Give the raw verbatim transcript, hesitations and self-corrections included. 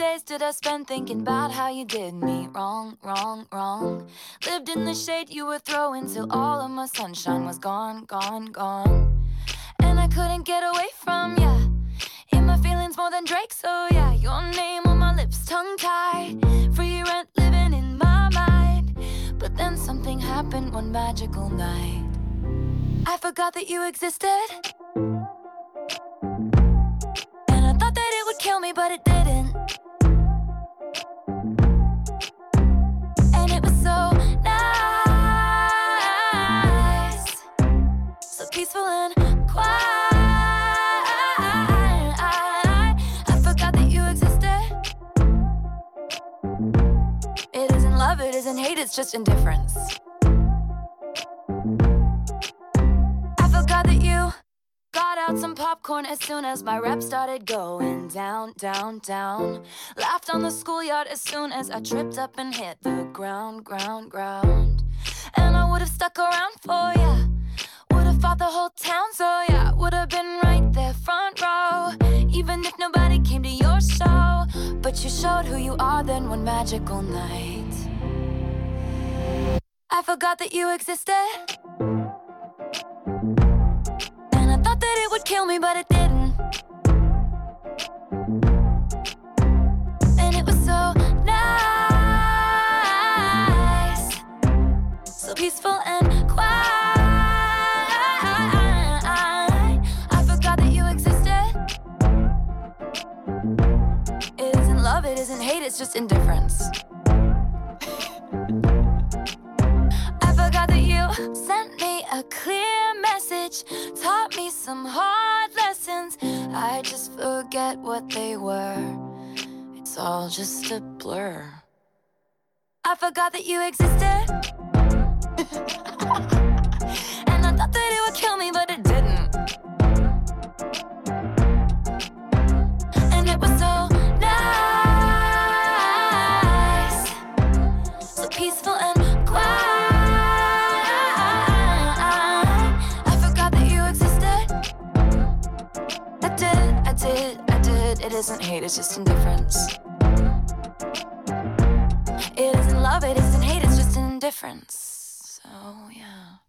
days did I spend thinking about how you did me wrong, wrong, wrong. Lived in the shade you were throwing till all of my sunshine was gone, gone, gone. And I couldn't get away from ya. In my feelings more than Drake, so yeah. Your name on my lips, tongue-tied. Free rent living in my mind. But then something happened one magical night. I forgot that you existed. And I thought that it would kill me, but it didn't. And it was so nice, so peaceful and quiet. I forgot that you existed. It isn't love, it isn't hate, it's just indifference. I forgot that you got out some popcorn as soon as my rep started going down, down, down. Laughed on the schoolyard as soon as I tripped up and hit the ground, ground, ground. And I would've stuck around for ya. Would've fought the whole town, so yeah. Would've been right there front row, even if nobody came to your show. But you showed who you are then one magical night. I forgot that you existed. Thought that it would kill me, but it didn't. And it was so nice, so peaceful and quiet. I forgot that you existed. It isn't love, it isn't hate, it's just indifference. I forgot that you sent me a clear message, taught me some hard lessons. I just forget what they were. It's all just a blur. I forgot that you existed. And I thought that it would kill me, but it didn't. And it was so nice, so peaceful and quiet. I did, I did, it isn't hate, it's just indifference. It isn't love, it isn't hate, it's just indifference. So, yeah.